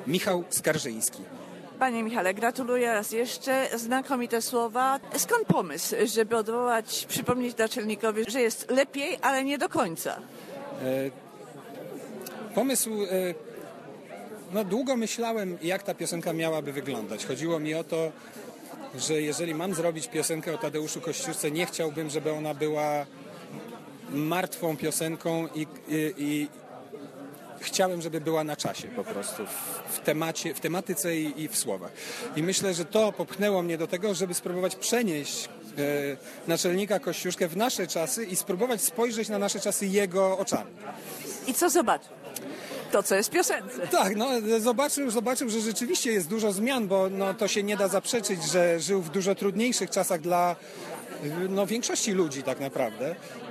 Michał Skarżyński. Panie Michale, gratuluję raz jeszcze. Znakomite słowa. Skąd pomysł, żeby odwołać, przypomnieć naczelnikowi, że jest lepiej, ale nie do końca? Pomysł... długo myślałem, jak ta piosenka miałaby wyglądać. Chodziło mi o to, że jeżeli mam zrobić piosenkę o Tadeuszu Kościuszce, nie chciałbym, żeby ona była martwą piosenką i chciałem, żeby była na czasie po prostu, w tematyce i w słowach. I myślę, że to popchnęło mnie do tego, żeby spróbować przenieść naczelnika Kościuszkę w nasze czasy i spróbować spojrzeć na nasze czasy jego oczami. I co zobaczył? To, co jest w piosence. Tak, zobaczył, że rzeczywiście jest dużo zmian, bo to się nie da zaprzeczyć, że żył w dużo trudniejszych czasach dla większości ludzi tak naprawdę.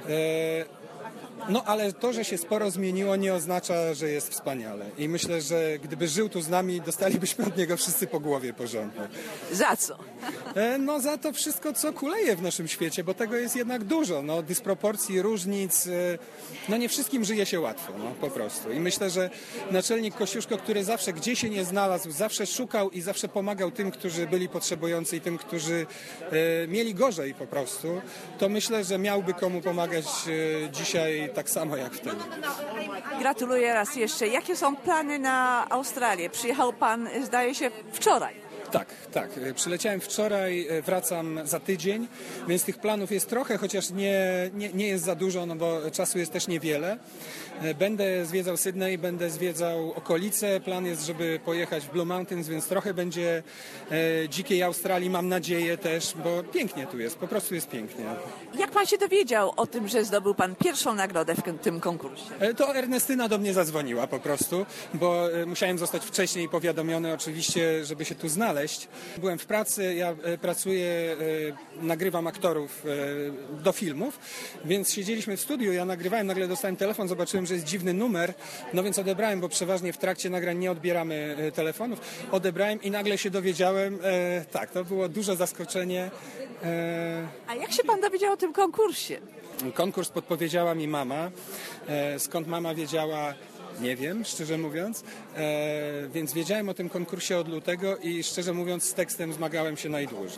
Ale to, że się sporo zmieniło, nie oznacza, że jest wspaniale. I myślę, że gdyby żył tu z nami, dostalibyśmy od niego wszyscy po głowie porządnie. Za co? Za to wszystko, co kuleje w naszym świecie, bo tego jest jednak dużo. Dysproporcji, różnic. Nie wszystkim żyje się łatwo, po prostu. I myślę, że naczelnik Kościuszko, który zawsze gdzie się nie znalazł, zawsze szukał i zawsze pomagał tym, którzy byli potrzebujący i tym, którzy mieli gorzej po prostu, to myślę, że miałby komu pomagać dzisiaj tak samo jak wtedy. Gratuluję raz jeszcze. Jakie są plany na Australię? Przyjechał pan, zdaje się, wczoraj. Tak. Przyleciałem wczoraj, wracam za tydzień, więc tych planów jest trochę, chociaż nie jest za dużo, bo czasu jest też niewiele. Będę zwiedzał Sydney, będę zwiedzał okolice. Plan jest, żeby pojechać w Blue Mountains, więc trochę będzie dzikiej Australii, mam nadzieję też, bo pięknie tu jest, po prostu jest pięknie. Jak pan się dowiedział o tym, że zdobył pan pierwszą nagrodę w tym konkursie? To Ernestyna do mnie zadzwoniła po prostu, bo musiałem zostać wcześniej powiadomiony oczywiście, żeby się tu znaleźć. Byłem w pracy, ja pracuję, nagrywam aktorów do filmów, więc siedzieliśmy w studiu, ja nagrywałem, nagle dostałem telefon, zobaczyłem, że jest dziwny numer, więc odebrałem, bo przeważnie w trakcie nagrań nie odbieramy telefonów, odebrałem i nagle się dowiedziałem, to było duże zaskoczenie. A jak się pan dowiedział o tym konkursie? Konkurs podpowiedziała mi mama. Skąd mama wiedziała, nie wiem, szczerze mówiąc, więc wiedziałem o tym konkursie od lutego i szczerze mówiąc z tekstem zmagałem się najdłużej.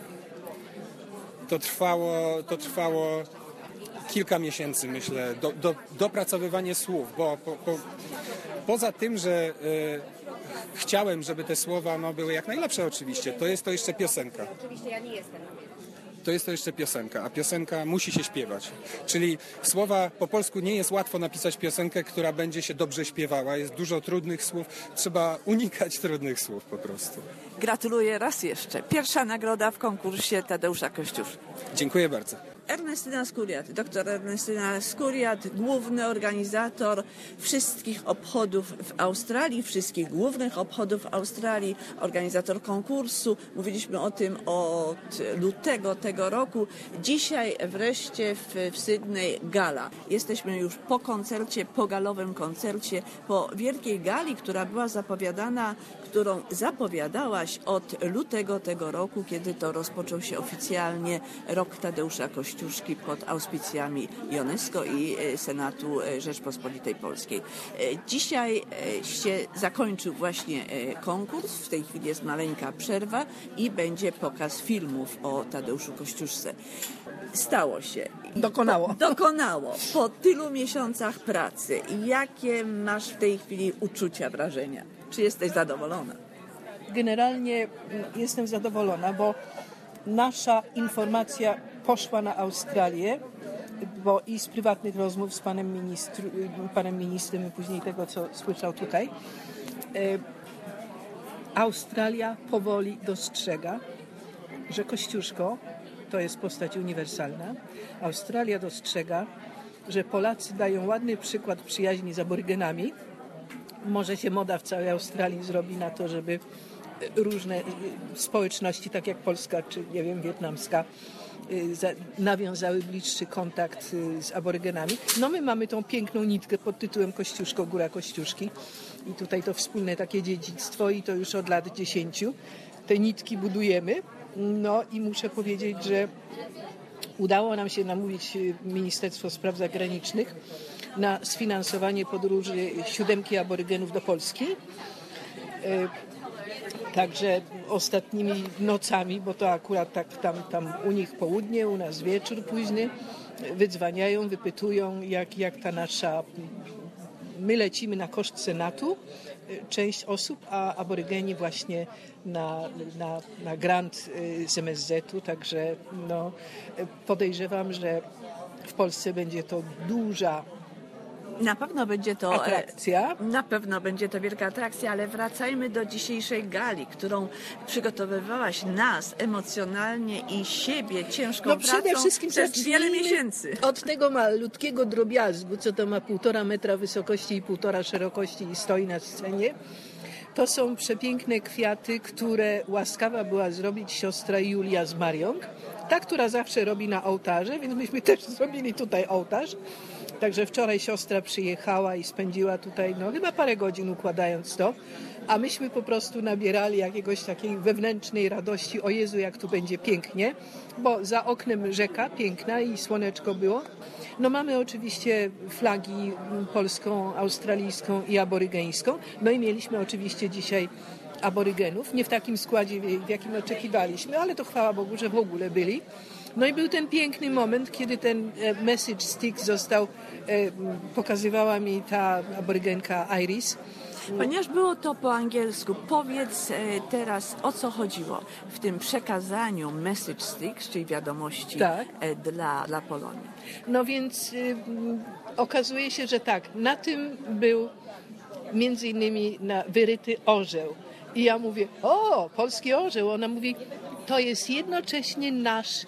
To trwało kilka miesięcy, myślę, dopracowywanie słów, bo poza tym, że chciałem, żeby te słowa były jak najlepsze oczywiście, to jest to jeszcze piosenka. Oczywiście ja nie jestem. To jest to jeszcze piosenka, a piosenka musi się śpiewać. Czyli słowa po polsku nie jest łatwo napisać piosenkę, która będzie się dobrze śpiewała. Jest dużo trudnych słów. Trzeba unikać trudnych słów po prostu. Gratuluję raz jeszcze. Pierwsza nagroda w konkursie Tadeusza Kościuszki. Dziękuję bardzo. Ernestyna Skuriat, doktor Ernestyna Skuriat, główny organizator wszystkich obchodów w Australii, wszystkich głównych obchodów w Australii, organizator konkursu. Mówiliśmy o tym od lutego tego roku. Dzisiaj wreszcie w Sydney gala. Jesteśmy już po koncercie, po galowym koncercie, po wielkiej gali, która była zapowiadana, którą zapowiadałaś od lutego tego roku, kiedy to rozpoczął się oficjalnie rok Tadeusza Kościuszki pod auspicjami UNESCO i Senatu Rzeczpospolitej Polskiej. Dzisiaj się zakończył właśnie konkurs, w tej chwili jest maleńka przerwa i będzie pokaz filmów o Tadeuszu Kościuszce. Stało się. Dokonało. Po tylu miesiącach pracy. Jakie masz w tej chwili uczucia, wrażenia? Czy jesteś zadowolona? Generalnie jestem zadowolona, bo nasza informacja poszła na Australię, bo i z prywatnych rozmów z panem ministrem i później tego, co słyszał tutaj, Australia powoli dostrzega, że Kościuszko to jest postać uniwersalna. Australia dostrzega, że Polacy dają ładny przykład przyjaźni z aborygenami. Może się moda w całej Australii zrobi na to, żeby różne społeczności, tak jak polska czy nie wiem, wietnamska, nawiązały bliższy kontakt z aborygenami. My mamy tą piękną nitkę pod tytułem Kościuszko, Góra Kościuszki i tutaj to wspólne takie dziedzictwo i to już od lat 10. Te nitki budujemy. I muszę powiedzieć, że udało nam się namówić Ministerstwo Spraw Zagranicznych na sfinansowanie podróży 7 aborygenów do Polski. Także ostatnimi nocami, bo to akurat tak tam u nich południe, u nas wieczór późny, wydzwaniają, wypytują, jak ta nasza... My lecimy na koszt Senatu, część osób, a aborygeni właśnie na grant z MSZ-u, także podejrzewam, że w Polsce będzie to duża Na pewno będzie to atrakcja. Na pewno będzie to wielka atrakcja, ale wracajmy do dzisiejszej gali, którą przygotowywałaś nas emocjonalnie i siebie ciężką Przede pracą wszystkim przez wiele miesięcy. Od tego malutkiego drobiazgu, co to ma 1,5 metra wysokości i 1,5 szerokości i stoi na scenie. To są przepiękne kwiaty, które łaskawa była zrobić siostra Julia z Mariąg. Ta, która zawsze robi na ołtarze, więc myśmy też zrobili tutaj ołtarz. Także wczoraj siostra przyjechała i spędziła tutaj chyba parę godzin układając to, a myśmy po prostu nabierali jakiegoś takiej wewnętrznej radości. O Jezu, jak tu będzie pięknie, bo za oknem rzeka piękna i słoneczko było. Mamy oczywiście flagi polską, australijską i aborygeńską. I mieliśmy oczywiście dzisiaj aborygenów, nie w takim składzie, w jakim oczekiwaliśmy, ale to chwała Bogu, że w ogóle byli. I był ten piękny moment, kiedy ten message stick został, pokazywała mi ta aborygenka Iris. Ponieważ było to po angielsku, powiedz teraz, o co chodziło w tym przekazaniu message sticks, czyli wiadomości dla Polonii. Więc okazuje się, że tak, na tym był między innymi wyryty orzeł. I ja mówię, polski orzeł. Ona mówi, to jest jednocześnie nasz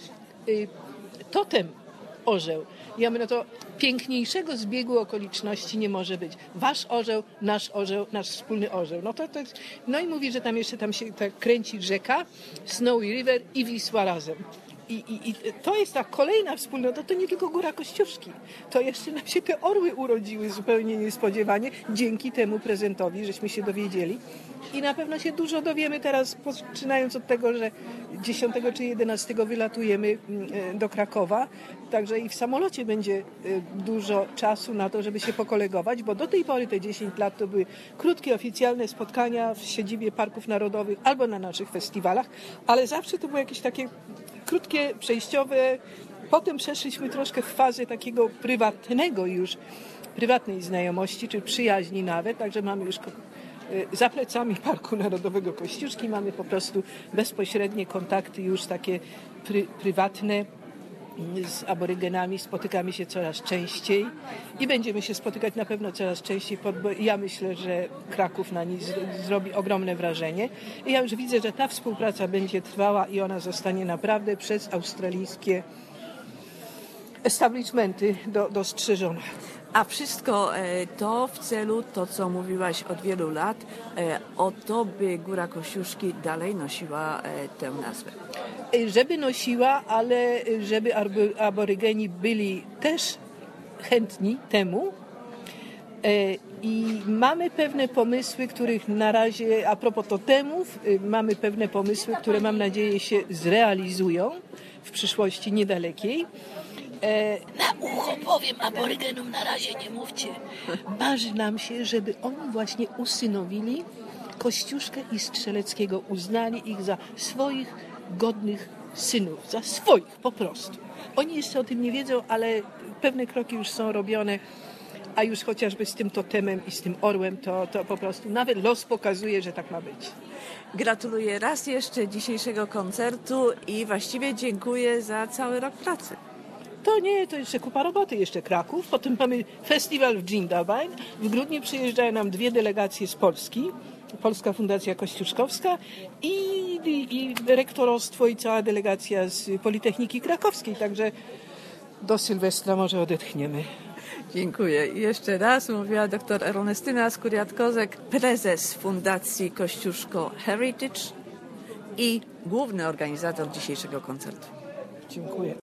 totem orzeł. Ja mówię, to piękniejszego zbiegu okoliczności nie może być. Wasz orzeł, nasz wspólny orzeł. To jest... I mówi, że tam się tak kręci rzeka, Snowy River i Wisła razem. I to jest ta kolejna wspólnota, to nie tylko Góra Kościuszki. To jeszcze nam się te orły urodziły zupełnie niespodziewanie, dzięki temu prezentowi, żeśmy się dowiedzieli. I na pewno się dużo dowiemy teraz, poczynając od tego, że 10 czy 11 wylatujemy do Krakowa. Także i w samolocie będzie dużo czasu na to, żeby się pokolegować, bo do tej pory te 10 lat to były krótkie, oficjalne spotkania w siedzibie Parków Narodowych albo na naszych festiwalach, ale zawsze to były jakieś takie krótkie, przejściowe. Potem przeszliśmy troszkę w fazę takiego prywatnej znajomości, czy przyjaźni nawet, także mamy już za plecami Parku Narodowego Kościuszki, mamy po prostu bezpośrednie kontakty już takie prywatne z aborygenami, spotykamy się coraz częściej i będziemy się spotykać na pewno coraz częściej, bo ja myślę, że Kraków na nich zrobi ogromne wrażenie. I ja już widzę, że ta współpraca będzie trwała i ona zostanie naprawdę przez australijskie establishmenty dostrzeżona. A wszystko to w celu, to co mówiłaś od wielu lat, o to, by Góra Kościuszki dalej nosiła tę nazwę. Żeby nosiła, ale żeby aborygeni byli też chętni temu. I mamy pewne pomysły, których na razie, a propos totemów, mamy pewne pomysły, które mam nadzieję się zrealizują w przyszłości niedalekiej. Na ucho powiem aborygenom, na razie nie mówcie. Marzy nam się, żeby oni właśnie usynowili Kościuszkę i Strzeleckiego, uznali ich za swoich godnych synów, za swoich po prostu. Oni jeszcze o tym nie wiedzą, ale pewne kroki już są robione, a już chociażby z tym totemem i z tym orłem, to po prostu nawet los pokazuje, że tak ma być. Gratuluję raz jeszcze dzisiejszego koncertu i właściwie dziękuję za cały rok pracy. To jeszcze kupa roboty, jeszcze Kraków, potem mamy festiwal w Dżindabad. W grudniu przyjeżdżają nam 2 delegacje z Polski, Polska Fundacja Kościuszkowska i rektorostwo i cała delegacja z Politechniki Krakowskiej, także do Sylwestra może odetchniemy. Dziękuję. I jeszcze raz mówiła dr Ernestyna Skuriat-Kozek, prezes Fundacji Kościuszko Heritage i główny organizator dzisiejszego koncertu. Dziękuję.